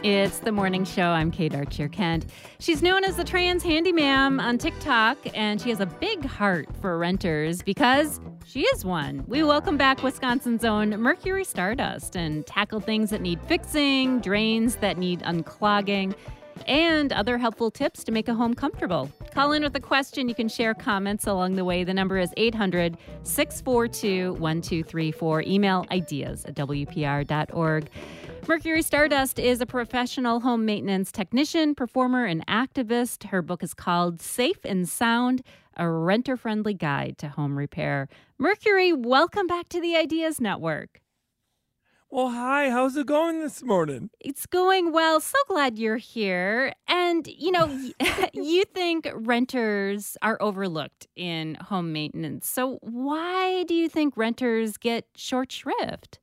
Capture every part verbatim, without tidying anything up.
It's the morning show. I'm Kate Archer Kent. She's known as the Trans Handyman on TikTok, and she has a big heart for renters because she is one. We welcome back Wisconsin's own Mercury Stardust and tackle things that need fixing, drains that need unclogging, and other helpful tips to make a home comfortable. Call in with a question. You can share comments along the way. The number is eight hundred, six four two, one two three four. Email ideas at W P R dot org. Mercury Stardust is a professional home maintenance technician, performer, and activist. Her book is called Safe and Sound, a renter-friendly guide to home repair. Mercury, welcome back to the Ideas Network. Well, hi. How's it going this morning? It's going well. So glad you're here. And, you know, you think renters are overlooked in home maintenance. So why do you think renters get short shrift?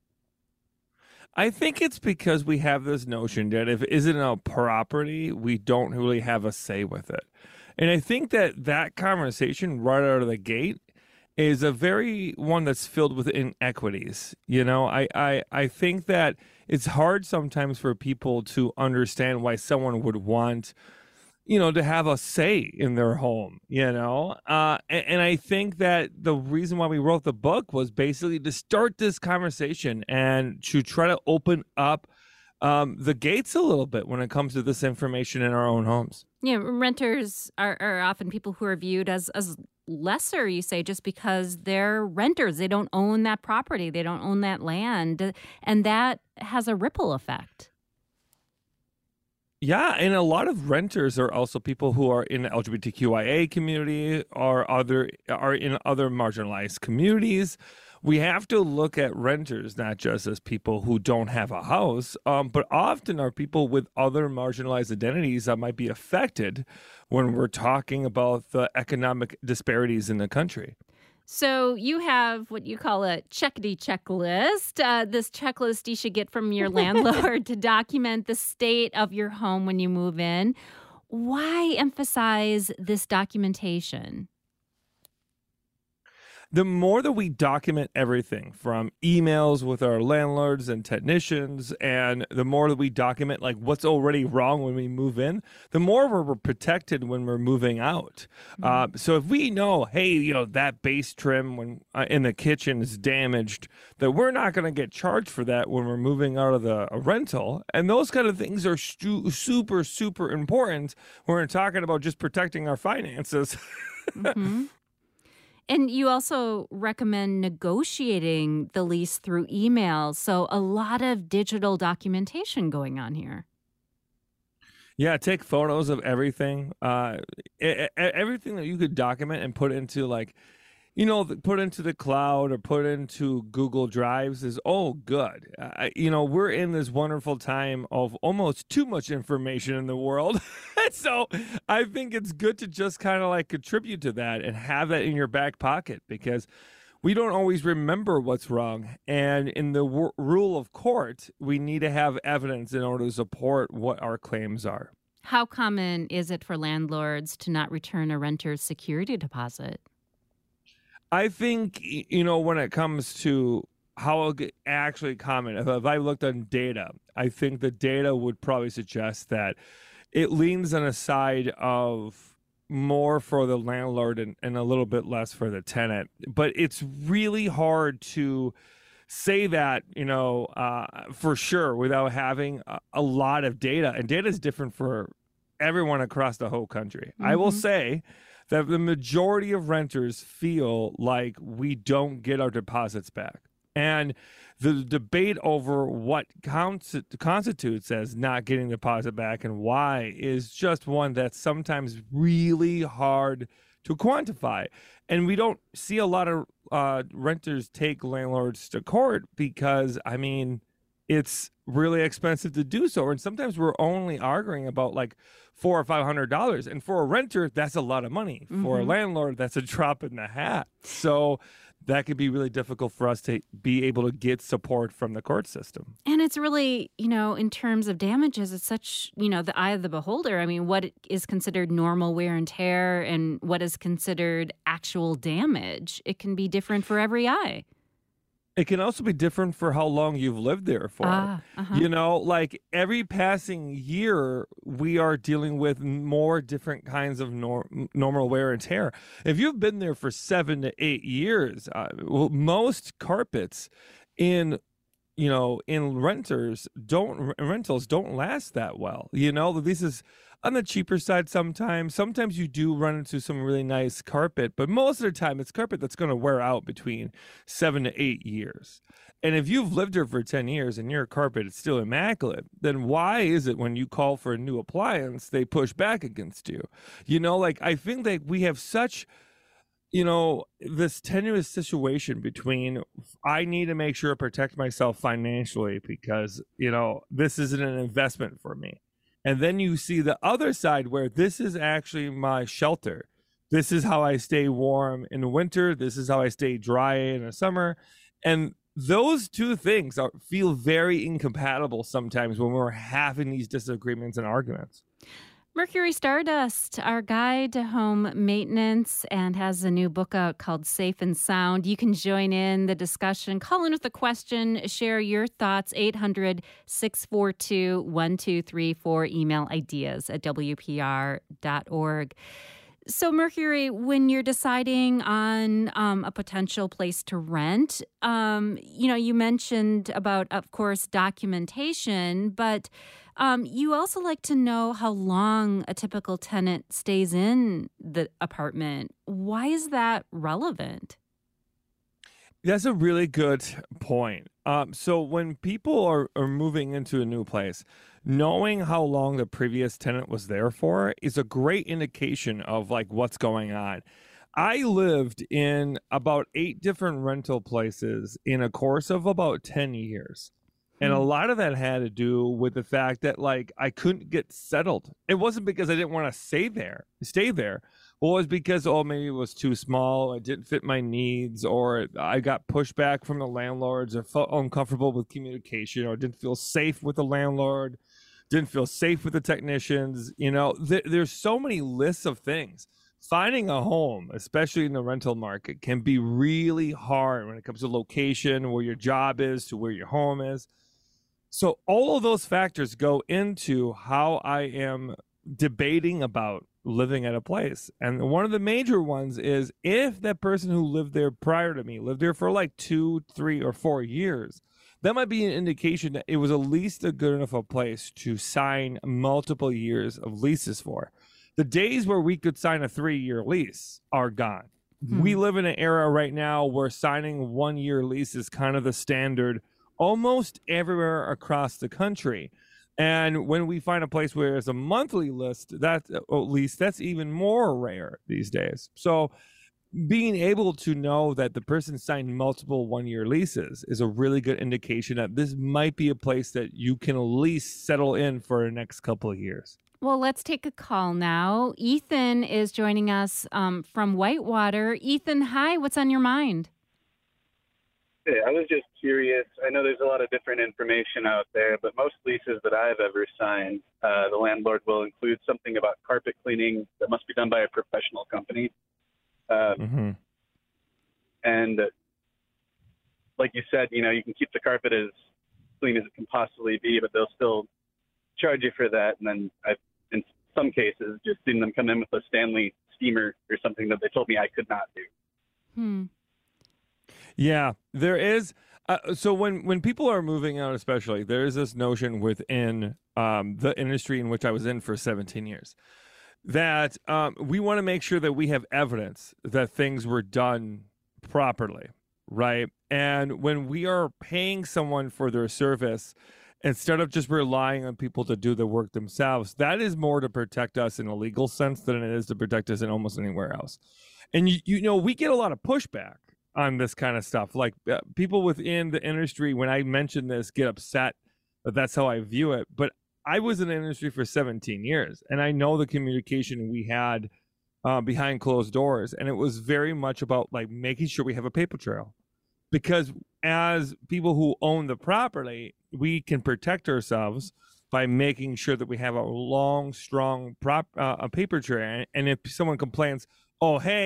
I think it's because we have this notion that if it isn't a property, we don't really have a say with it. And I think that that conversation right out of the gate is a very one that's filled with inequities. You know, I, I, I think that it's hard sometimes for people to understand why someone would want, you know, to have a say in their home, you know? Uh, and, and I think that the reason why we wrote the book was basically to start this conversation and to try to open up um, the gates a little bit when it comes to this information in our own homes. Yeah, renters are, are often people who are viewed as, as lesser, you say, just because they're renters. They don't own that property. They don't own that land. And that has a ripple effect. Yeah, and a lot of renters are also people who are in the L G B T Q I A community or other are in other marginalized communities. We have to look at renters not just as people who don't have a house, um, but often are people with other marginalized identities that might be affected when we're talking about the economic disparities in the country. So you have what you call a checkity checklist, uh, this checklist you should get from your landlord to document the state of your home when you move in. Why emphasize this documentation? The more that we document everything from emails with our landlords and technicians, and the more that we document like what's already wrong when we move in, the more we're protected when we're moving out. Mm-hmm. Uh, so if we know, hey, you know, that base trim when uh, in the kitchen is damaged, that we're not going to get charged for that when we're moving out of the a rental. And those kind of things are stu- super, super important when we're talking about just protecting our finances. Mm-hmm. And you also recommend negotiating the lease through email. So a lot of digital documentation going on here. Yeah, take photos of everything. Uh, everything that you could document and put into like, you know, put into the cloud or put into Google Drives is all good. Uh, you know, we're in this wonderful time of almost too much information in the world. So I think it's good to just kind of like contribute to that and have that in your back pocket because we don't always remember what's wrong. And in the w- rule of court, we need to have evidence in order to support what our claims are. How common is it for landlords to not return a renter's security deposit? I think, you know, when it comes to how I'll get actually common, if, if I looked on data, I think the data would probably suggest that it leans on a side of more for the landlord and, and a little bit less for the tenant. But it's really hard to say that, you know, uh, for sure without having a, a lot of data. And data is different for everyone across the whole country. Mm-hmm. I will say that the majority of renters feel like we don't get our deposits back. And the debate over what counts, constitutes as not getting the deposit back and why is just one that's sometimes really hard to quantify. And we don't see a lot of uh, renters take landlords to court because, I mean, it's really expensive to do so. And sometimes we're only arguing about like four or five hundred dollars. And for a renter, that's a lot of money. Mm-hmm. For a landlord, that's a drop in the hat. So that could be really difficult for us to be able to get support from the court system. And it's really, you know, in terms of damages, it's such, you know, the eye of the beholder. I mean, what is considered normal wear and tear and what is considered actual damage, it can be different for every eye. it can also be different for how long you've lived there for. Ah, uh-huh. You know, like every passing year, we are dealing with more different kinds of nor- normal wear and tear. If you've been there for seven to eight years, uh, well, most carpets in you know, in renters don't rentals don't last that well. You know, this is on the cheaper side sometimes. Sometimes you do run into some really nice carpet, but most of the time it's carpet that's going to wear out between seven to eight years. And if you've lived here for ten years and your carpet is still immaculate, then why is it when you call for a new appliance, they push back against you? You know, like I think that we have such you know, this tenuous situation between I need to make sure to protect myself financially because, you know, this isn't an investment for me. And then you see the other side where this is actually my shelter. This is how I stay warm in the winter. This is how I stay dry in the summer. And those two things are, feel very incompatible sometimes when we're having these disagreements and arguments. Mercury Stardust, our guide to home maintenance, and has a new book out called Safe and Sound. You can join in the discussion. Call in with a question. Share your thoughts. eight hundred, six four two, one two three four. Email ideas at w p r dot org. So, Mercury, when you're deciding on um, a potential place to rent, um, you know, you mentioned about, of course, documentation, but um, you also like to know how long a typical tenant stays in the apartment. Why is that relevant? That's a really good point. Um, so when people are, are moving into a new place, knowing how long the previous tenant was there for is a great indication of like what's going on. I lived in about eight different rental places in a course of about ten years. And a lot of that had to do with the fact that like I couldn't get settled. It wasn't because I didn't want to stay there, stay there. Well, it was because, oh, maybe it was too small, it didn't fit my needs, or I got pushback from the landlords, or felt uncomfortable with communication, or didn't feel safe with the landlord, didn't feel safe with the technicians. You know, th- there's so many lists of things. Finding a home, especially in the rental market, can be really hard when it comes to location, where your job is, to where your home is. So all of those factors go into how I am debating about living at a place. And one of the major ones is if that person who lived there prior to me lived there for like two, three, or four years, that might be an indication that it was at least a good enough a place to sign multiple years of leases for. The days where we could sign a three-year lease are gone. Hmm. We live in an era right now where signing one-year lease is kind of the standard almost everywhere across the country. And when we find a place where there's a monthly list, that at least that's even more rare these days. So being able to know that the person signed multiple one-year leases is a really good indication that this might be a place that you can at least settle in for the next couple of years. Well, let's take a call now. Ethan is joining us um, from Whitewater. Ethan, hi. What's on your mind? Hey, I was just curious. I know there's a lot of different information out there, but most leases that I've ever signed, uh, the landlord will include something about carpet cleaning that must be done by a professional company. Uh, mm-hmm. And uh, like you said, you know, you can keep the carpet as clean as it can possibly be, but they'll still charge you for that. And then I've, in some cases, just seen them come in with a Stanley steamer or something that they told me I could not do. Hmm. Yeah, there is. Uh, so when, when people are moving out, especially, there is this notion within um, the industry in which I was in for seventeen years that um, we want to make sure that we have evidence that things were done properly, right? And when we are paying someone for their service, instead of just relying on people to do the work themselves, that is more to protect us in a legal sense than it is to protect us in almost anywhere else. And, you, you know, we get a lot of pushback on this kind of stuff. Like uh, people within the industry, when I mention this, get upset that that's how I view it. But I was in the industry for seventeen years, and I know the communication we had uh, behind closed doors. And it was very much about like making sure we have a paper trail, because as people who own the property, we can protect ourselves by making sure that we have a long, strong prop, uh, a paper trail. And if someone complains, oh, hey,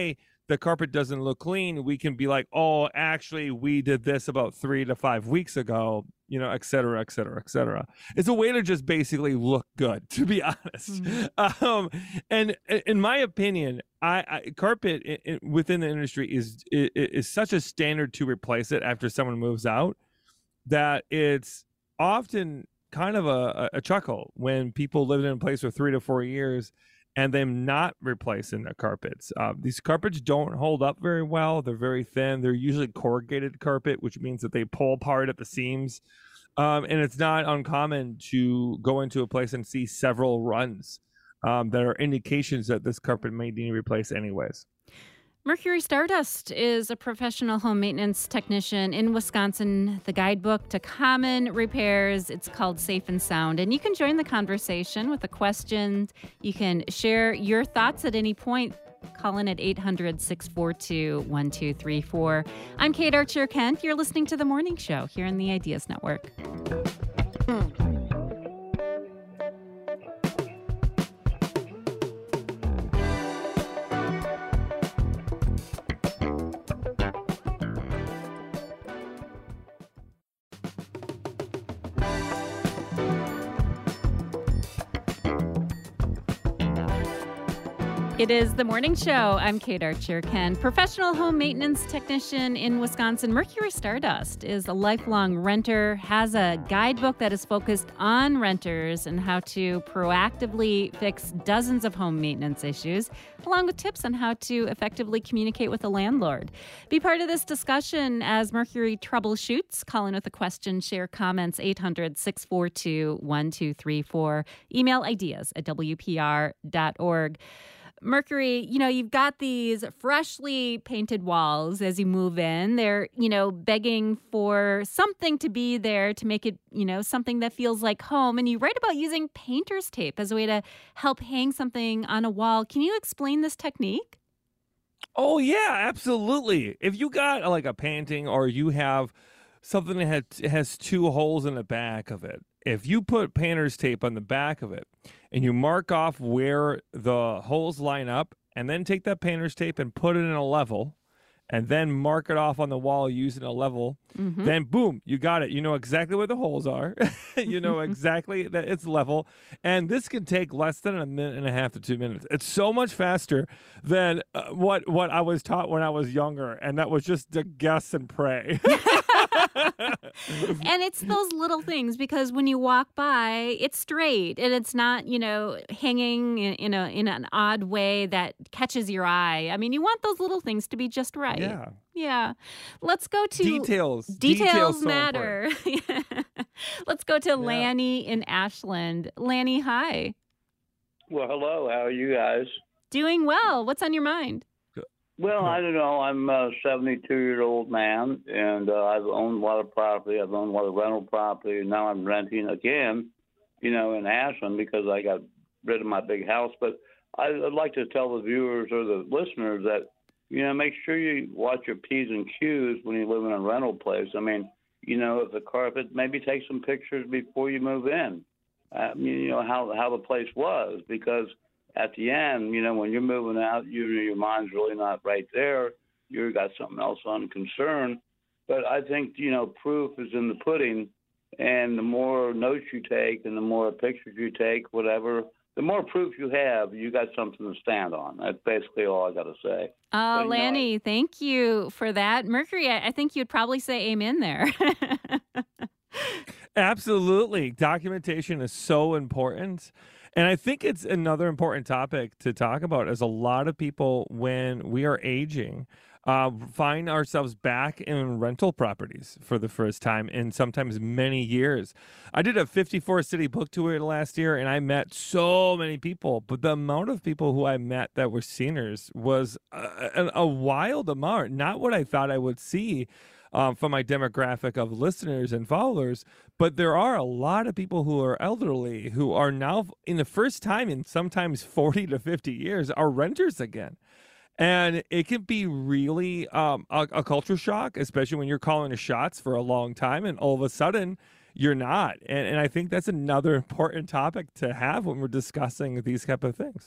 the carpet doesn't look clean, we can be like, oh, actually, we did this about three to five weeks ago, you know, et cetera, et cetera, et cetera. It's a way to just basically look good, to be honest. Mm-hmm. Um, and in my opinion, I, I carpet in, in, within the industry is, is is such a standard to replace it after someone moves out that it's often kind of a, a chuckle when people live in a place for three to four years and them not replacing the carpets. Uh, these carpets don't hold up very well. They're very thin. They're usually corrugated carpet, which means that they pull apart at the seams. Um, and it's not uncommon to go into a place and see several runs um, that are indications that this carpet may need replaced anyways. Mercury Stardust is a professional home maintenance technician in Wisconsin. The guidebook to common repairs, it's called Safe and Sound. And you can join the conversation with a question. You can share your thoughts at any point. Call in at eight hundred, six four two, one two three four. I'm Kate Archer-Kent. You're listening to The Morning Show here on the Ideas Network. It is The Morning Show. I'm Kate Archer-Kent, professional home maintenance technician in Wisconsin. Mercury Stardust is a lifelong renter, has a guidebook that is focused on renters and how to proactively fix dozens of home maintenance issues, along with tips on how to effectively communicate with a landlord. Be part of this discussion as Mercury troubleshoots. Call in with a question, share comments, eight hundred, six four two, one two three four. Email ideas at w p r dot org. Mercury, you know, you've got these freshly painted walls as you move in. They're, you know, begging for something to be there to make it, you know, something that feels like home. And you write about using painter's tape as a way to help hang something on a wall. Can you explain this technique? Oh, yeah, absolutely. If you got like a painting or you have something that has, has two holes in the back of it, if you put painter's tape on the back of it and you mark off where the holes line up and then take that painter's tape and put it in a level and then mark it off on the wall using a level, mm-hmm. then boom, you got it. You know exactly where the holes are. You know exactly that it's level. And this can take less than a minute and a half to two minutes. It's so much faster than uh, what, what I was taught when I was younger. And that was just to guess and pray. And it's those little things because when you walk by, it's straight and it's not, you know, hanging in, in a in an odd way that catches your eye. I mean, you want those little things to be just right. Yeah. Yeah. Let's go to details. Details, details matter. So Let's go to yeah. Lanny in Ashland. Lanny, hi. Well, hello. How are you guys? Doing well. What's on your mind? Well, I don't know. I'm a seventy-two-year-old man, and uh, I've owned a lot of property. I've owned a lot of rental property, and now I'm renting again, you know, in Ashland because I got rid of my big house. But I'd like to tell the viewers or the listeners that, you know, make sure you watch your P's and Q's when you live in a rental place. I mean, you know, if the carpet, maybe take some pictures before you move in. I mean, you know, how, how the place was, because at the end, you know, when you're moving out, you, your mind's really not right there. You've got something else on concern. But I think, you know, proof is in the pudding. And the more notes you take and the more pictures you take, whatever, the more proof you have, you got something to stand on. That's basically all I got to say. Oh, but, Lanny, know, thank you for that. Mercury, I think you'd probably say amen there. Absolutely. Documentation is so important. And I think it's another important topic to talk about is a lot of people, when we are aging, uh, find ourselves back in rental properties for the first time in sometimes many years. I did a fifty-four city book tour last year, and I met so many people. But the amount of people who I met that were seniors was a, a wild amount, not what I thought I would see. Um, from my demographic of listeners and followers, but there are a lot of people who are elderly who are now, in the first time in sometimes forty to fifty years, are renters again. And it can be really um, a, a culture shock, especially when you're calling the shots for a long time and all of a sudden you're not. And, and I think that's another important topic to have when we're discussing these type of things.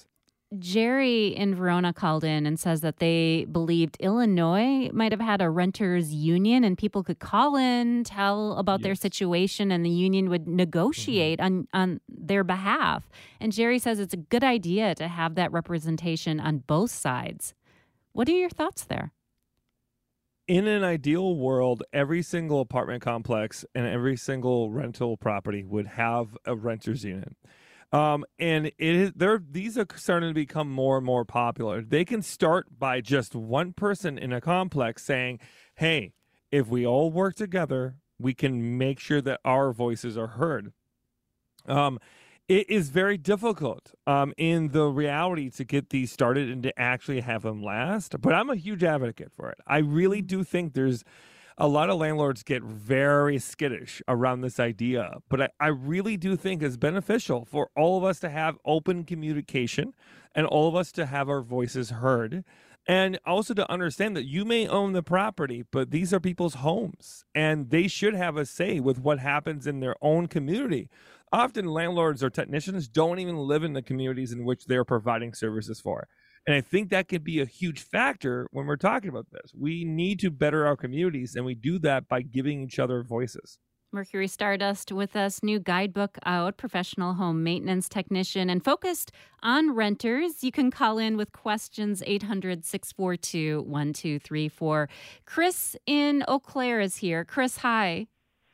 Jerry in Verona called in and says that they believed Illinois might have had a renters union and people could call in, tell about their Yes. situation, and the union would Mhm. negotiate on, on their behalf. And Jerry says it's a good idea to have that representation on both sides. What are your thoughts there? In an ideal world, every single apartment complex and every single rental property would have a renters union. Um, and it is they're these are starting to become more and more popular. They can start by just one person in a complex saying, "Hey, if we all work together, we can make sure that our voices are heard." Um, it is very difficult um, in the reality to get these started and to actually have them last. But I'm a huge advocate for it. I really do think there's a lot of landlords get very skittish around this idea, but I, I really do think it's beneficial for all of us to have open communication and all of us to have our voices heard. And also to understand that you may own the property, but these are people's homes and they should have a say with what happens in their own community. Often landlords or technicians don't even live in the communities in which they're providing services for. And I think that could be a huge factor when we're talking about this. We need to better our communities, and we do that by giving each other voices. Mercury Stardust with us, new guidebook out, professional home maintenance technician, and focused on renters. You can call in with questions, eight hundred, six four two, one two three four. Chris in Eau Claire is here. Chris, hi.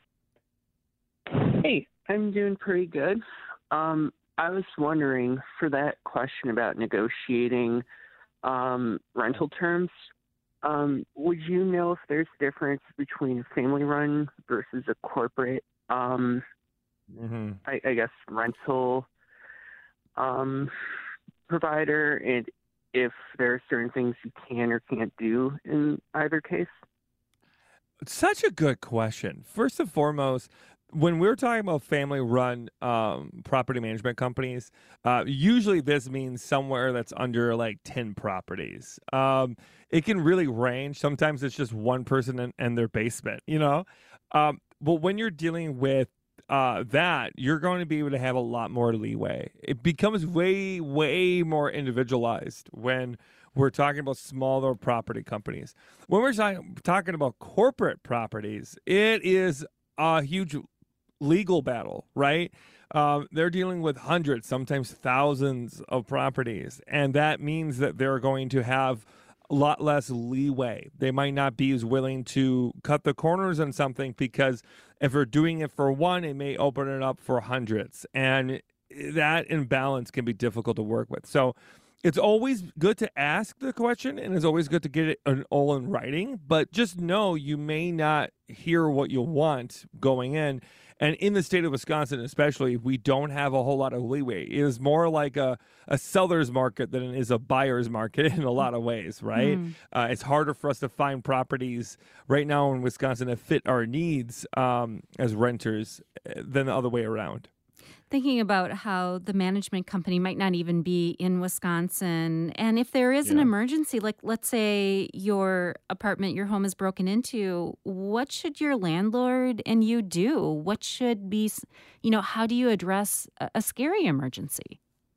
Hey, I'm doing pretty good. Um, I was wondering, for that question about negotiating um, rental terms, um, would you know if there's a difference between a family-run versus a corporate, um, Mm-hmm. I, I guess, rental um, provider, and if there are certain things you can or can't do in either case? Such a good question. First and foremost, when we're talking about family-run um, property management companies, uh, usually this means somewhere that's under like ten properties. Um, it can really range. Sometimes it's just one person in, in their basement, you know? Um, but when you're dealing with uh, that, you're going to be able to have a lot more leeway. It becomes way, way more individualized when we're talking about smaller property companies. When we're talking, talking about corporate properties, it is a huge legal battle, right? Um, they're dealing with hundreds, sometimes thousands of properties. And that means that they're going to have a lot less leeway. They might not be as willing to cut the corners on something because if they're doing it for one, it may open it up for hundreds. And that imbalance can be difficult to work with. So it's always good to ask the question, and it's always good to get it in, all in writing, but just know you may not hear what you want going in. And in the state of Wisconsin, especially, we don't have a whole lot of leeway. It is more like a, a seller's market than it is a buyer's market in a lot of ways, right? Mm. Uh, it's harder for us to find properties right now in Wisconsin that fit our needs um, as renters than the other way around. Thinking about how the management company might not even be in Wisconsin. And if there is yeah. an emergency, like let's say your apartment, your home is broken into, what should your landlord and you do? What should be, you know, how do you address a, a scary emergency?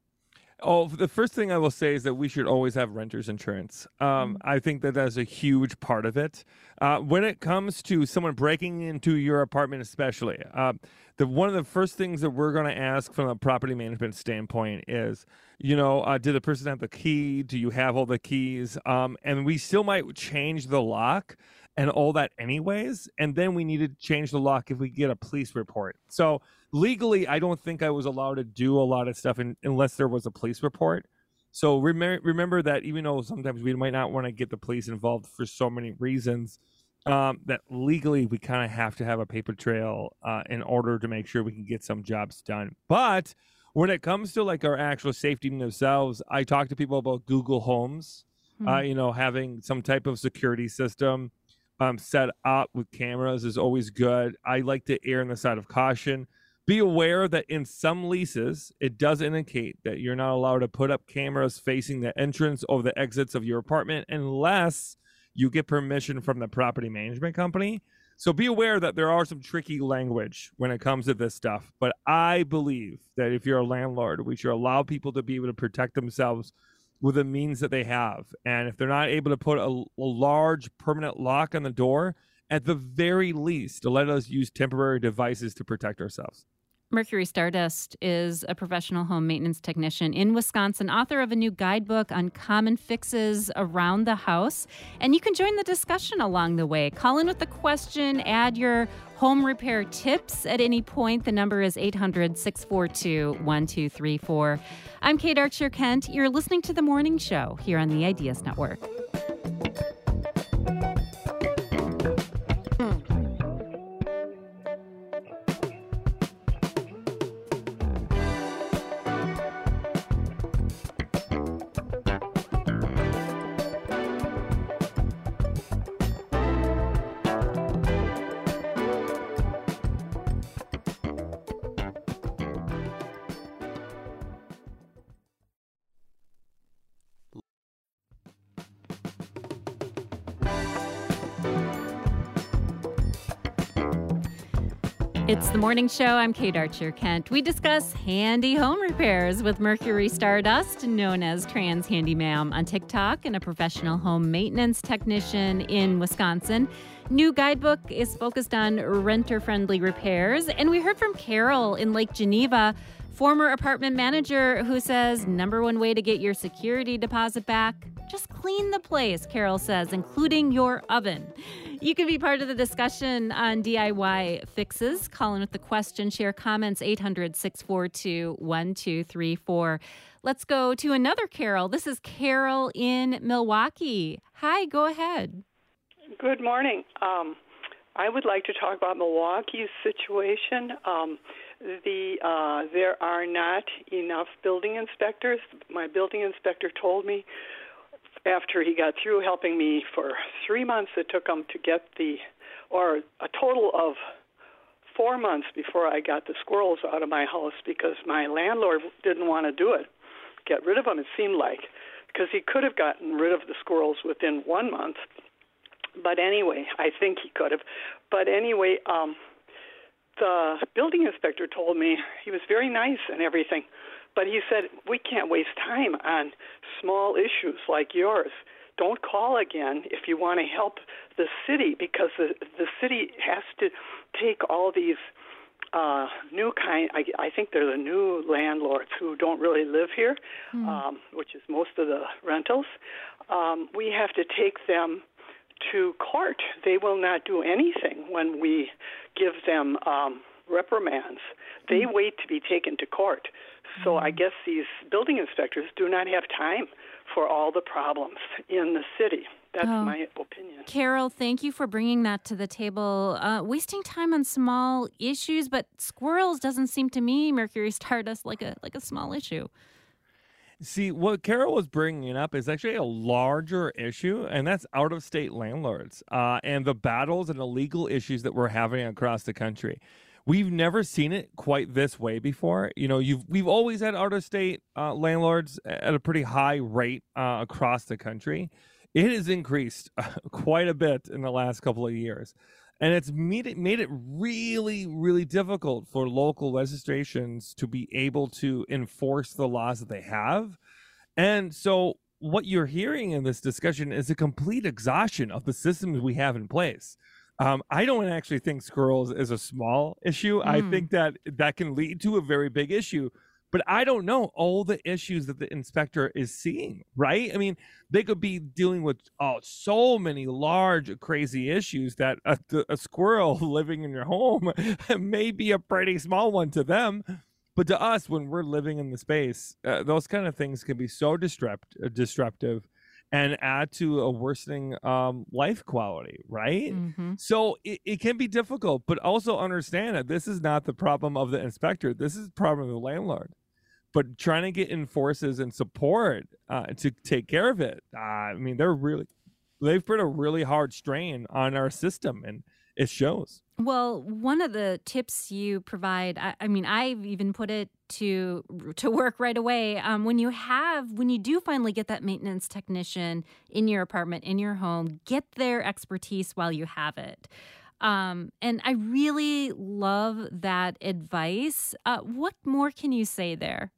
Oh, the first thing I will say is that we should always have renter's insurance. Um, mm-hmm. I think that that's a huge part of it. Uh, when it comes to someone breaking into your apartment especially, uh, the one of the first things that we're going to ask from a property management standpoint is, you know, uh, did the person have the key? Do you have all the keys? Um, and we still might change the lock and all that anyways. And then we need to change the lock if we get a police report. So legally, I don't think I was allowed to do a lot of stuff in, unless there was a police report. So remember, remember that even though sometimes we might not want to get the police involved for so many reasons, um, that legally we kind of have to have a paper trail uh, in order to make sure we can get some jobs done. But when it comes to like our actual safety themselves, I talk to people about Google Homes, mm-hmm. uh, you know, having some type of security system um, set up with cameras is always good. I like to err on the side of caution. Be aware that in some leases, it does indicate that you're not allowed to put up cameras facing the entrance or the exits of your apartment unless you get permission from the property management company. So be aware that there are some tricky language when it comes to this stuff. But I believe that if you're a landlord, we should allow people to be able to protect themselves with the means that they have. And if they're not able to put a, a large permanent lock on the door, at the very least, to let us use temporary devices to protect ourselves. Mercury Stardust is a professional home maintenance technician in Wisconsin, author of a new guidebook on common fixes around the house. And you can join the discussion along the way. Call in with the question, add your home repair tips at any point. The number is eight hundred, six four two, one two three four. I'm Kate Archer Kent. You're listening to The Morning Show here on the Ideas Network. It's The Morning Show. I'm Kate Archer Kent. We discuss handy home repairs with Mercury Stardust, known as Trans Handyman on TikTok, and a professional home maintenance technician in Wisconsin. New guidebook is focused on renter-friendly repairs. And we heard from Carol in Lake Geneva, former apartment manager, who says number one way to get your security deposit back, just clean the place, Carol says, including your oven. You can be part of the discussion on D I Y fixes. Call in with the question, share comments, eight hundred, six four two, one two three four. Let's go to another Carol. This is Carol in Milwaukee. Hi, go ahead. Good morning. Um, I would like to talk about Milwaukee's situation. Um, the uh, there are not enough building inspectors. My building inspector told me after he got through helping me for three months, it took him to get the, or a total of four months before I got the squirrels out of my house because my landlord didn't want to do it, get rid of them, it seemed like, because he could have gotten rid of the squirrels within one month. But anyway, I think he could have. But anyway, um, the building inspector told me he was very nice and everything, but he said, we can't waste time on small issues like yours. Don't call again if you want to help the city, because the, the city has to take all these uh, new kind, I, I think they're the new landlords who don't really live here, mm. um, which is most of the rentals. Um, we have to take them to court. They will not do anything when we give them um, reprimands. They mm. wait to be taken to court. So I guess these building inspectors do not have time for all the problems in the city. That's oh. my opinion. Carol, thank you for bringing that to the table. Uh, wasting time on small issues, but squirrels doesn't seem to me, Mercury Stardust, like a like a small issue. See, what Carol was bringing up is actually a larger issue, and that's out-of-state landlords uh, and the battles and the legal issues that we're having across the country. We've never seen it quite this way before. You know, you've we've always had out-of-state uh, landlords at a pretty high rate uh, across the country. It has increased uh, quite a bit in the last couple of years. And it's made it, made it really, really difficult for local legislations to be able to enforce the laws that they have. And so what you're hearing in this discussion is a complete exhaustion of the systems we have in place. Um, I don't actually think squirrels is a small issue. Mm. I think that that can lead to a very big issue. But I don't know all the issues that the inspector is seeing, right? I mean, they could be dealing with oh, so many large, crazy issues that a, a squirrel living in your home may be a pretty small one to them. But to us, when we're living in the space, uh, those kind of things can be so disrupt, uh, disruptive and add to a worsening um, life quality, right? Mm-hmm. So it, it can be difficult, but also understand that this is not the problem of the inspector. This is the problem of the landlord. But trying to get enforcers and support uh, to take care of it, uh, I mean, they're really, they've put a really hard strain on our system, and it shows. Well, one of the tips you provide, I, I mean, I've even put it to to work right away. Um, when you have, when you do finally get that maintenance technician in your apartment, in your home, get their expertise while you have it. Um, and I really love that advice. Uh, what more can you say there?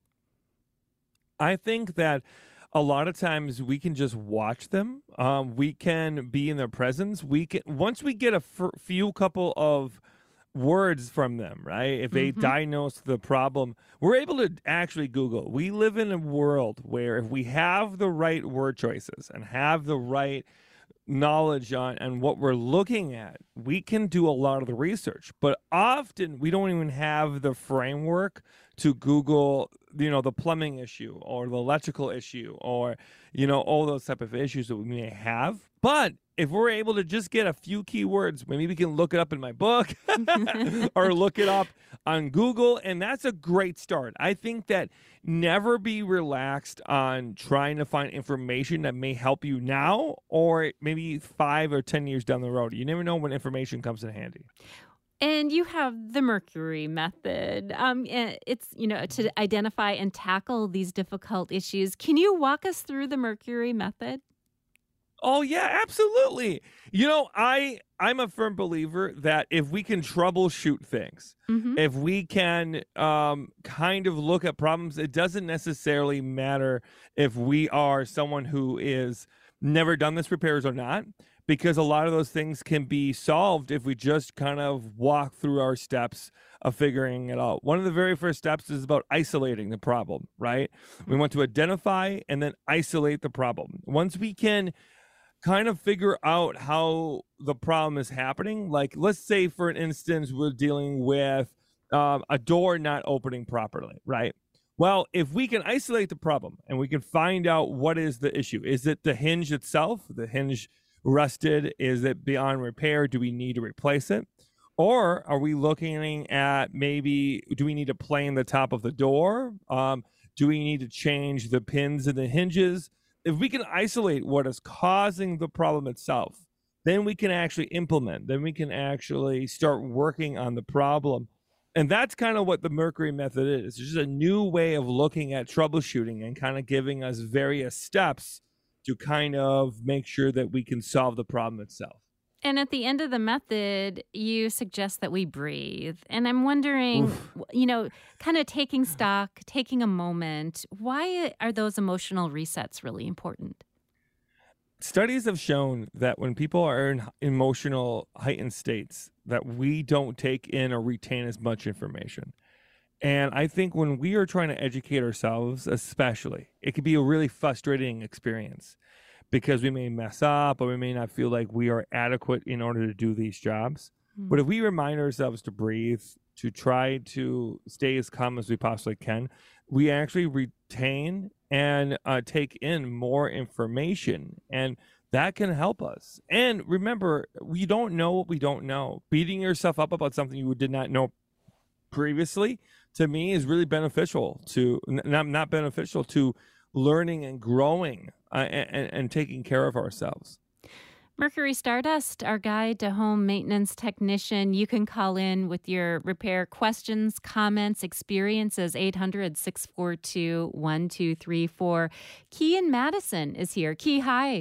I think that a lot of times we can just watch them. Um, we can be in their presence. We can once we get a f- few couple of words from them, right? If they Mm-hmm. diagnose the problem, we're able to actually Google. We live in a world where if we have the right word choices and have the right knowledge on and what we're looking at, we can do a lot of the research. But often we don't even have the framework to Google, you know, the plumbing issue or the electrical issue or, you know, all those type of issues that we may have. But if we're able to just get a few keywords, maybe we can look it up in my book or look it up on Google, and that's a great start. I think that never be relaxed on trying to find information that may help you now or maybe five or ten years down the road. You never know when information comes in handy. And you have the Mercury method. Um, eh, it's, you know, to identify and tackle these difficult issues. Can you walk us through the Mercury method? Oh yeah, absolutely. You know, I I'm a firm believer that if we can troubleshoot things, Mm-hmm. if we can um, kind of look at problems, it doesn't necessarily matter if we are someone who is never done this repairs or not, because a lot of those things can be solved if we just kind of walk through our steps of figuring it out. One of the very first steps is about isolating the problem, right? We want to identify and then isolate the problem. Once we can kind of figure out how the problem is happening. Like, let's say, for an instance, we're dealing with um, a door not opening properly, right? Well, if we can isolate the problem and we can find out what is the issue, is it the hinge itself? The hinge rusted? Is it beyond repair? Do we need to replace it? Or are we looking at maybe, do we need to plane the top of the door? Um, do we need to change the pins and the hinges? If we can isolate what is causing the problem itself, then we can actually implement, then we can actually start working on the problem. And that's kind of what the Mercury method is. It's just a new way of looking at troubleshooting and kind of giving us various steps to kind of make sure that we can solve the problem itself. And at the end of the method, you suggest that we breathe. And I'm wondering, Oof. you know, kind of taking stock, taking a moment, why are those emotional resets really important? Studies have shown that when people are in emotional heightened states, that we don't take in or retain as much information. And I think when we are trying to educate ourselves, especially, it can be a really frustrating experience because we may mess up or we may not feel like we are adequate in order to do these jobs. Mm. But if we remind ourselves to breathe, to try to stay as calm as we possibly can, we actually retain and uh, take in more information. And that can help us. And remember, we don't know what we don't know. Beating yourself up about something you did not know previously, to me, is really beneficial to, not, not beneficial to learning and growing uh, and, and taking care of ourselves. Mercury Stardust, our guide to home maintenance technician. You can call in with your repair questions, comments, experiences, eight hundred, six four two, one two three four. Key in Madison is here. Key, hi.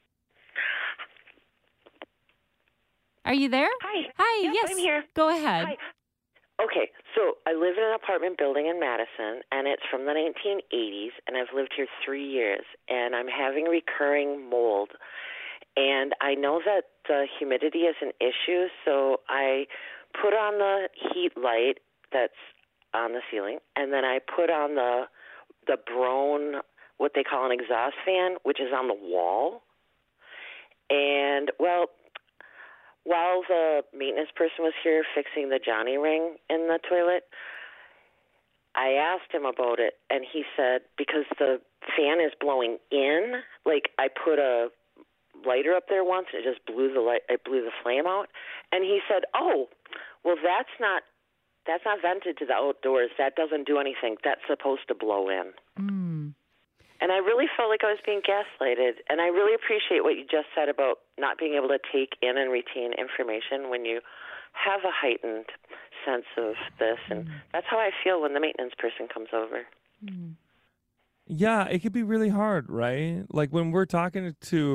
Are you there? Hi. Hi, Yep, yes. I'm here. Go ahead. Hi. Okay, so I live in an apartment building in Madison, and it's from the nineteen eighties, and I've lived here three years, and I'm having recurring mold. And I know that the humidity is an issue, so I put on the heat light that's on the ceiling, and then I put on the the Broan, what they call an exhaust fan, which is on the wall. And, well, while the maintenance person was here fixing the Johnny ring in the toilet, I asked him about it, and he said, because the fan is blowing in, like I put a lighter up there once, and it just blew the light, it blew the flame out. And he said, "Oh, well, that's not that's not vented to the outdoors. That doesn't do anything. That's supposed to blow in." Mm. And I really felt like I was being gaslighted. And I really appreciate what you just said about not being able to take in and retain information when you have a heightened sense of this. And that's how I feel when the maintenance person comes over. Mm. Yeah, it could be really hard, right? Like when we're talking to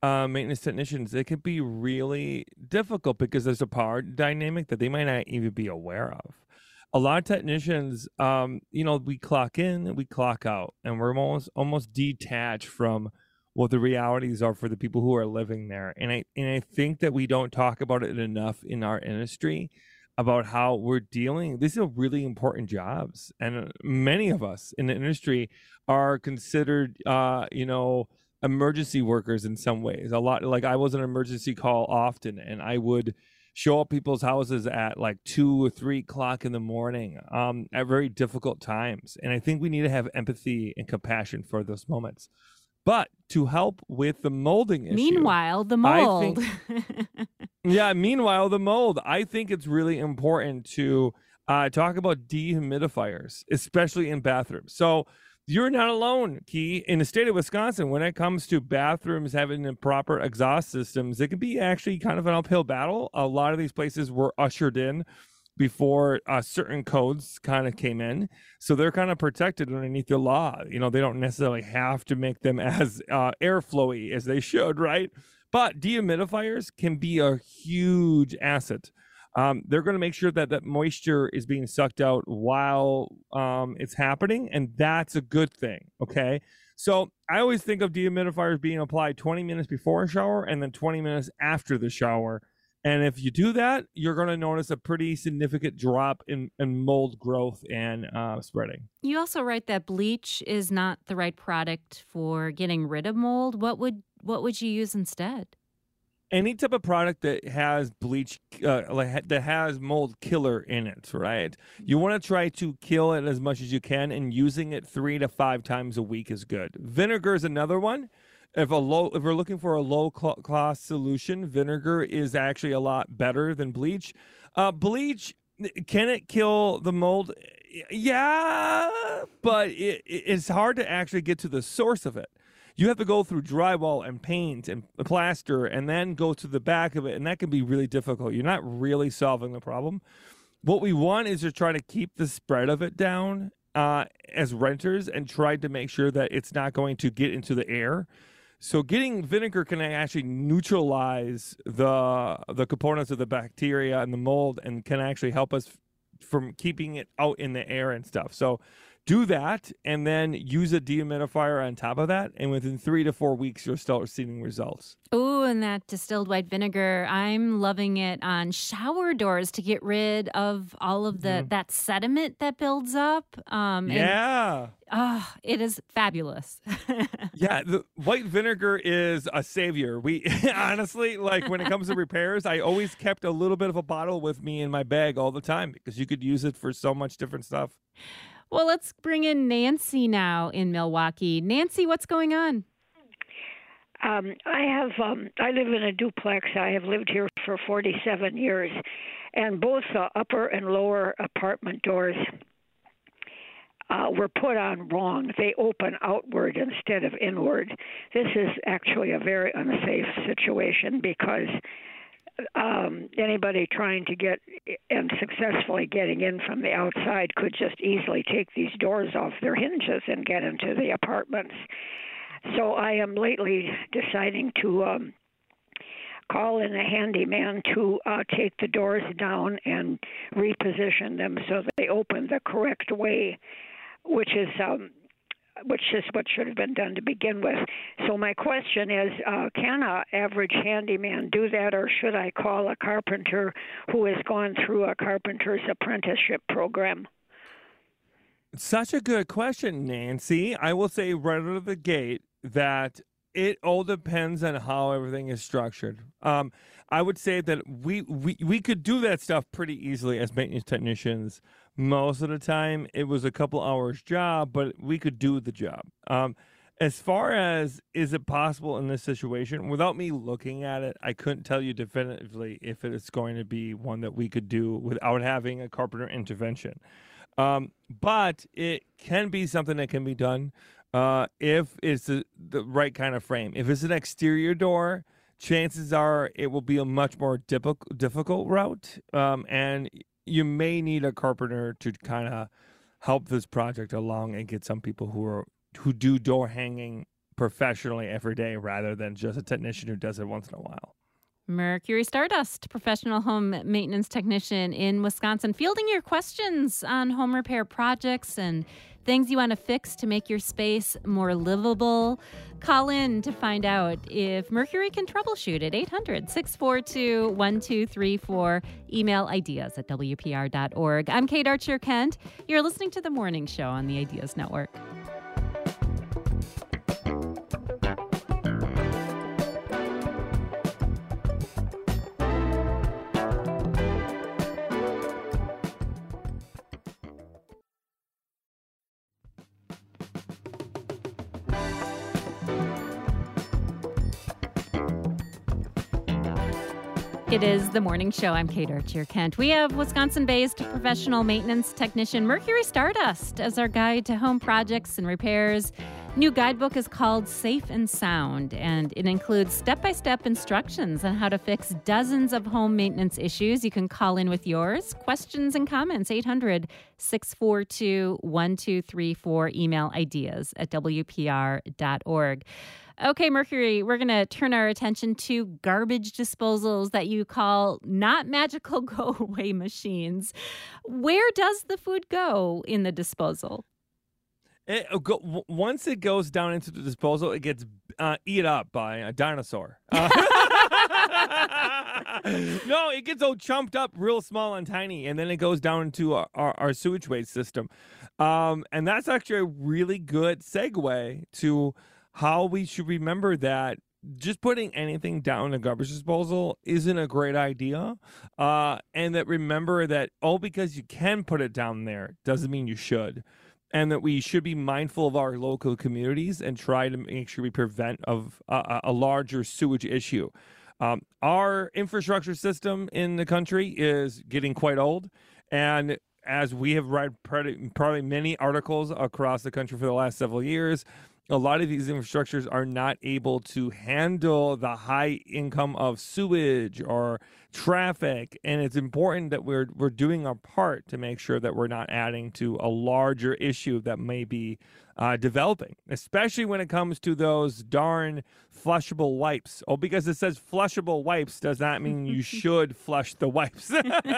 uh, maintenance technicians, it can be really difficult because there's a power dynamic that they might not even be aware of. A lot of technicians, um, you know, we clock in, we clock out, and we're almost almost detached from what the realities are for the people who are living there. And I and I think that we don't talk about it enough in our industry about how we're dealing. These are really important jobs, and many of us in the industry are considered, uh, you know, emergency workers in some ways. A lot, like I was an emergency call often, and I would show up people's houses at like two or three o'clock in the morning, um, at very difficult times. And I think we need to have empathy and compassion for those moments. But to help with the molding issue, Meanwhile, the I mold. think, yeah, meanwhile, the mold, I think it's really important to uh, talk about dehumidifiers, especially in bathrooms. So you're not alone, Key. In the state of Wisconsin, when it comes to bathrooms having improper exhaust systems, it can be actually kind of an uphill battle. A lot of these places were ushered in before uh, certain codes kind of came in. So they're kind of protected underneath the law. You know, they don't necessarily have to make them as uh, airflowy as they should, right? But dehumidifiers can be a huge asset. Um, they're going to make sure that that moisture is being sucked out while um, it's happening, and that's a good thing, okay? So I always think of dehumidifiers being applied twenty minutes before a shower and then twenty minutes after the shower. And if you do that, you're going to notice a pretty significant drop in, in mold growth and uh, spreading. You also write that bleach is not the right product for getting rid of mold. What would what would you use instead? Any type of product that has bleach, uh, like that has mold killer in it, right? You want to try to kill it as much as you can, and using it three to five times a week is good. Vinegar is another one. If a low, if we're looking for a low cost solution, vinegar is actually a lot better than bleach. Uh, bleach, can it kill the mold? Yeah, but it, it's hard to actually get to the source of it. You have to go through drywall and paint and plaster and then go to the back of it, and that can be really difficult. You're not really solving the problem. What we want is to try to keep the spread of it down uh, as renters and try to make sure that it's not going to get into the air. So getting vinegar can actually neutralize the the components of the bacteria and the mold, and can actually help us from keeping it out in the air and stuff. So do that, and then use a dehumidifier on top of that, and within three to four weeks, you'll start seeing results. Oh, and that distilled white vinegar, I'm loving it on shower doors to get rid of all of the mm. that sediment that builds up. Um, yeah. And, oh, it is fabulous. Yeah, the white vinegar is a savior. We honestly, like when it comes to repairs, I always kept a little bit of a bottle with me in my bag all the time because you could use it for so much different stuff. Well, let's bring in Nancy now in Milwaukee. Nancy, what's going on? Um, I have. Um, I live in a duplex. I have lived here for forty-seven years, and both the upper and lower apartment doors uh, were put on wrong. They open outward instead of inward. This is actually a very unsafe situation because Um, anybody trying to get and successfully getting in from the outside could just easily take these doors off their hinges and get into the apartments. So I am lately deciding to um, call in a handyman to uh, take the doors down and reposition them so they open the correct way, which is um, which is what should have been done to begin with. So my question is, uh, can an average handyman do that, or should I call a carpenter who has gone through a carpenter's apprenticeship program? Such a good question, Nancy. I will say right out of the gate that it all depends on how everything is structured. Um, I would say that we, we, we could do that stuff pretty easily as maintenance technicians. Most of the time, it was a couple hours job, but we could do the job. Um, as far as is it possible in this situation, without me looking at it, I couldn't tell you definitively if it is going to be one that we could do without having a carpenter intervention. Um, but it can be something that can be done uh, if it's the, the right kind of frame. If it's an exterior door, chances are it will be a much more difficult difficult route, um, and you may need a carpenter to kind of help this project along and get some people who are who do door hanging professionally every day rather than just a technician who does it once in a while. Mercury Stardust, professional home maintenance technician in Wisconsin, fielding your questions on home repair projects and things you want to fix to make your space more livable. Call in to find out if Mercury can troubleshoot at eight hundred, six four two, one two three four. Email ideas at W P R dot org. I'm Kate Archer-Kent. You're listening to The Morning Show on the Ideas Network. It is The Morning Show. I'm Kate Archer-Kent. We have Wisconsin-based professional maintenance technician Mercury Stardust as our guide to home projects and repairs. New guidebook is called Safe and Sound, and it includes step-by-step instructions on how to fix dozens of home maintenance issues. You can call in with yours, questions and comments, eight hundred, six four two, one two three four. Email ideas at W P R dot org. Okay, Mercury, we're going to turn our attention to garbage disposals that you call not magical go-away machines. Where does the food go in the disposal? It, go, once it goes down into the disposal, it gets uh, eat up by a dinosaur. Uh, no, it gets all chumped up real small and tiny, and then it goes down into our, our, our sewage waste system. Um, and that's actually a really good segue to how we should remember that just putting anything down in a garbage disposal isn't a great idea. Uh, and that remember that all because you can put it down there doesn't mean you should. And that we should be mindful of our local communities and try to make sure we prevent of a, a larger sewage issue. Um, our infrastructure system in the country is getting quite old. And as we have read probably many articles across the country for the last several years, a lot of these infrastructures are not able to handle the high income of sewage or traffic, and it's important that we're we're doing our part to make sure that we're not adding to a larger issue that may be uh, developing, especially when it comes to those darn flushable wipes. Oh, because it says flushable wipes does not mean you should flush the wipes.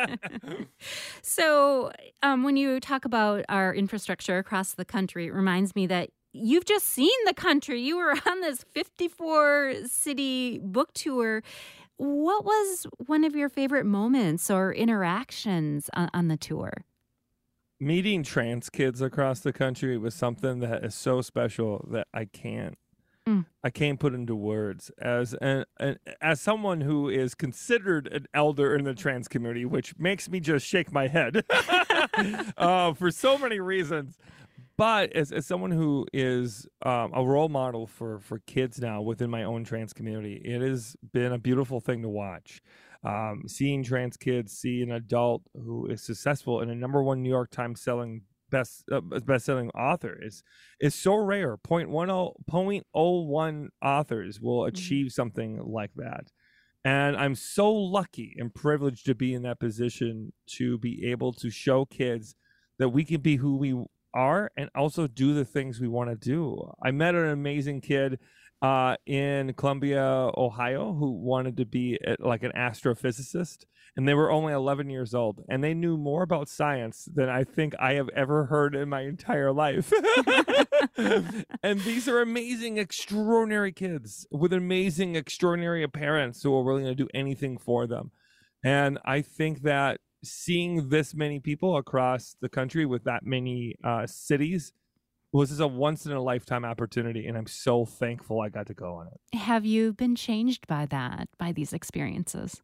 So um, when you talk about our infrastructure across the country, it reminds me that you've just seen the country. You were on this fifty-four city book tour. What was one of your favorite moments or interactions on, on the tour? Meeting trans kids across the country was something that is so special that I can't mm. I can't put into words. As an, an as someone who is considered an elder in the trans community, which makes me just shake my head uh, for so many reasons. But as, as someone who is um, a role model for, for kids now within my own trans community, it has been a beautiful thing to watch. Um, seeing trans kids see an adult who is successful and a number one New York Times selling best uh, best-selling author is is so rare. zero point one zero authors will achieve mm-hmm. something like that. And I'm so lucky and privileged to be in that position to be able to show kids that we can be who we are and also do the things we want to do. I met an amazing kid uh, in Columbia, Ohio, who wanted to be a, like an astrophysicist, and they were only eleven years old, and they knew more about science than I think I have ever heard in my entire life. And these are amazing, extraordinary kids with amazing, extraordinary parents who are willing to do anything for them. And I think that seeing this many people across the country with that many uh, cities was just a once-in-a-lifetime opportunity, and I'm so thankful I got to go on it. Have you been changed by that, by these experiences?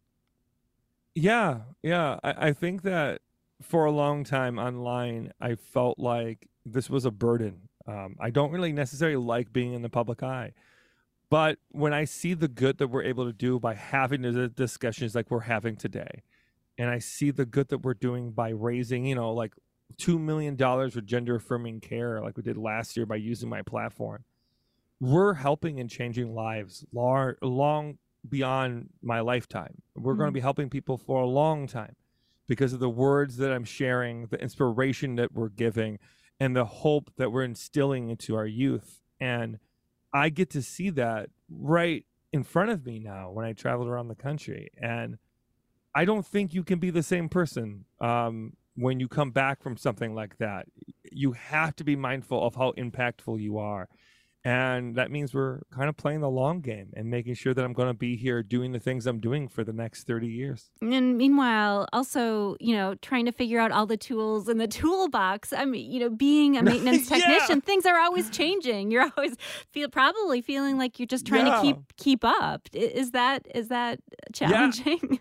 Yeah, yeah. I, I think that for a long time online, I felt like this was a burden. Um, I don't really necessarily like being in the public eye. But when I see the good that we're able to do by having the discussions like we're having today, and I see the good that we're doing by raising, you know, like two million dollars for gender affirming care, like we did last year by using my platform, we're helping and changing lives long, long beyond my lifetime. We're mm-hmm. going to be helping people for a long time because of the words that I'm sharing, the inspiration that we're giving, and the hope that we're instilling into our youth. And I get to see that right in front of me now when I travel around the country. And I don't think you can be the same person um, when you come back from something like that. You have to be mindful of how impactful you are. And that means we're kind of playing the long game and making sure that I'm going to be here doing the things I'm doing for the next thirty years. And meanwhile, also, you know, trying to figure out all the tools in the toolbox. I mean, you know, being a maintenance Yeah. technician, things are always changing. You're always feel probably feeling like you're just trying Yeah. to keep keep up. I- Is that is that challenging?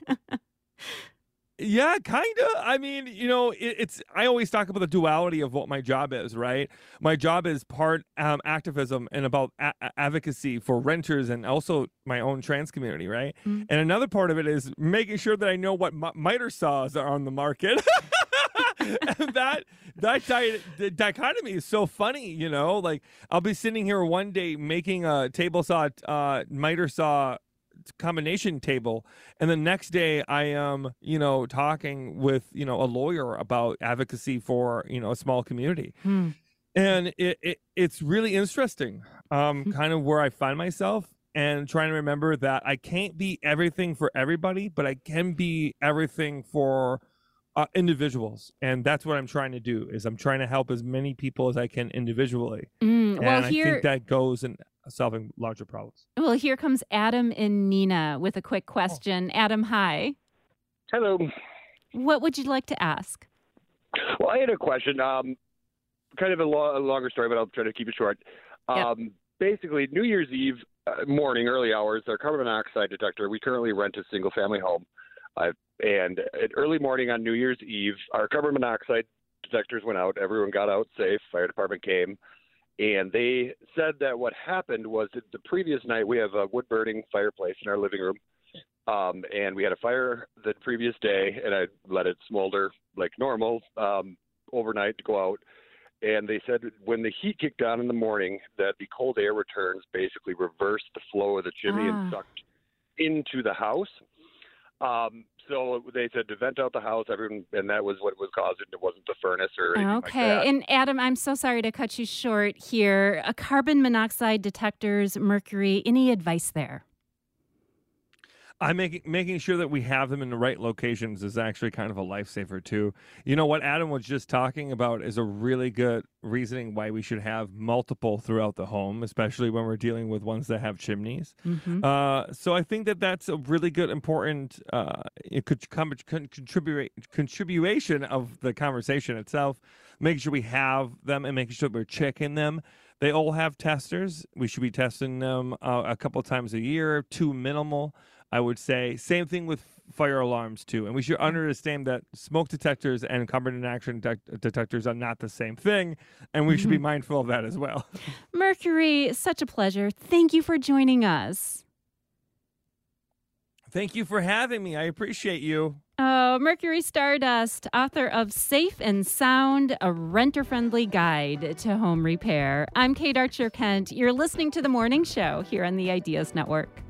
Yeah, kind of. I mean, you know, it, it's, I always talk about the duality of what my job is, right? My job is part um, activism and about a- advocacy for renters and also my own trans community, right? Mm. And another part of it is making sure that I know what m- miter saws are on the market. And that that di- the dichotomy is so funny, you know? Like, I'll be sitting here one day making a table saw, uh, miter saw combination table, and the next day I am, you know, talking with, you know, a lawyer about advocacy for, you know, a small community. Hmm. And it, it it's really interesting, um, kind of where I find myself, and trying to remember that I can't be everything for everybody, but I can be everything for uh, individuals. And that's what I'm trying to do, is I'm trying to help as many people as I can individually. Mm, And well, I here, think that goes in solving larger problems. well, here comes Adam and Nina with a quick question. Adam, hi. Hello. What would you like to ask? Well, I had a question. Um, kind of a, lo- a longer story, but I'll try to keep it short. Yep. Um, Basically, New Year's Eve uh, morning, early hours, our carbon monoxide detector. We currently rent a single-family home, uh, and at early morning on New Year's Eve, our carbon monoxide detectors went out. Everyone got out safe. Fire department came. And they said that what happened was that the previous night, we have a wood-burning fireplace in our living room, um, and we had a fire the previous day, and I let it smolder like normal um, overnight to go out. And they said when the heat kicked on in the morning, that the cold air returns basically reversed the flow of the chimney Ah. and sucked into the house. Um, so they said to vent out the house, everyone, and that was what was causing it. It wasn't the furnace or anything Okay. like that. And Adam, I'm so sorry to cut you short here. A carbon monoxide detectors, mercury, any advice there? I'm making making sure that we have them in the right locations is actually kind of a lifesaver too. You know what Adam was just talking about is a really good reasoning why we should have multiple throughout the home, especially when we're dealing with ones that have chimneys. Mm-hmm. Uh, so I think that that's a really good, important uh, it could con- con- contribute contribution of the conversation itself. Making sure we have them and making sure we're checking them. They all have testers. We should be testing them uh, a couple times a year, too minimal, I would say. Same thing with fire alarms, too. And we should understand that smoke detectors and carbon monoxide detect- detectors are not the same thing. And we should be mindful of that as well. Mercury, such a pleasure. Thank you for joining us. Thank you for having me. I appreciate you. Oh, Mercury Stardust, author of Safe and Sound, a renter-friendly guide to home repair. I'm Kate Archer Kent. You're listening to The Morning Show here on the Ideas Network.